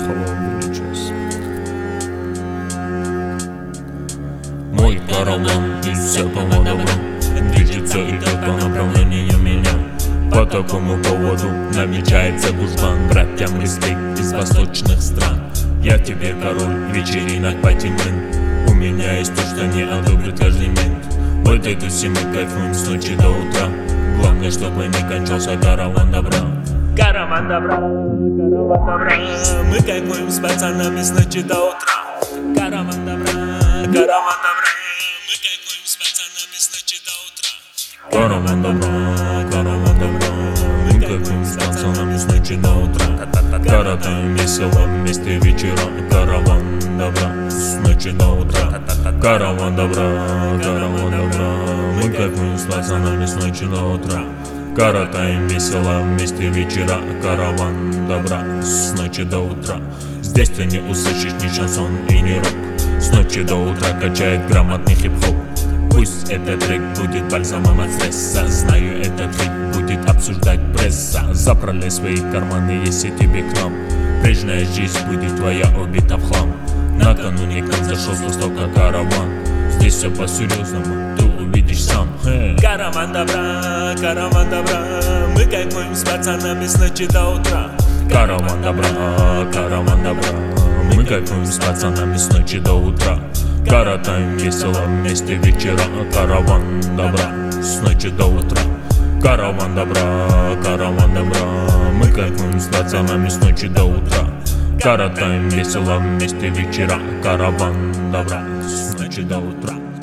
плохого будет час. Мой караван из всякого добра движется и идет по направлению меня. По такому поводу намечается гужбан братьям респект из восточных стран. Я тебе король вечеринок Патимын. У меня есть то, что не одобрит каждый мент. Вот эту все мы кайфуем с ночи до утра. Главное, чтобы не кончался караван добра. Караван добра, караван добра. Мы кайфуем с пацанами с ночи до утра. Караван добра, караван добра. Мы кайфуем с пацанами с ночи до утра. Караван добра, караван добра. Мы кайфуем с пацанами с ночи до утра. Коротаем весело вместе вечера. Караван добра с ночи до утра. Караван добра, караван добра. Мы кайфуем с пацанами с ночи до утра. Коротаем весело вместе вечера. Караван добра с ночи до утра. Здесь ты не услышишь ни шансон и ни рок. С ночи до утра качает грамотный хип-хоп. Пусть этот трек будет бальзамом от стресса. Знаю, этот трек будет обсуждать пресса. Заправляй свои карманы, если тебе к нам. Прежняя жизнь будет твоя убита в хлам. Накануне к нам зашел с востока караван. Здесь все по-серьезному, ты увидишь сам. Караван добра, караван добра. Мы кайфуем с пацанами с ночи до утра. Караван добра, караван добра. Мы кайфуем с пацанами с ночи до утра. Коротаем весело вместе вечера. Караван добра с ночи до утра. Караван добра, караван добра. Мы кайфуем с пацанами с ночи до утра. Коротаем весело вместе вечера. Караван добра с ночи до утра.